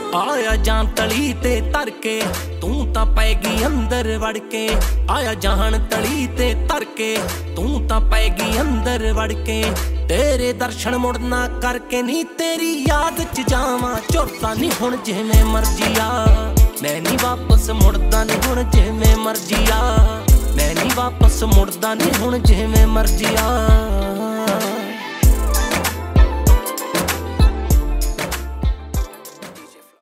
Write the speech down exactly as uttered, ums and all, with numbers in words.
आया जान तली ते तर के तू तां पैगी अंदर वड़ के। आया जान तली ते तर के तू तां पैगी अंदर वड़ के। तेरे दर्शन मुड़ना करके नी तेरी याद च जावां झुरदा नी हुण जिवें मर्जी आ। मैं नी वापस मुड़दा नी हुण जिवें मर्जी आ। मैं नी वापस मुड़दा नी हुण जिवें मर्जी आ।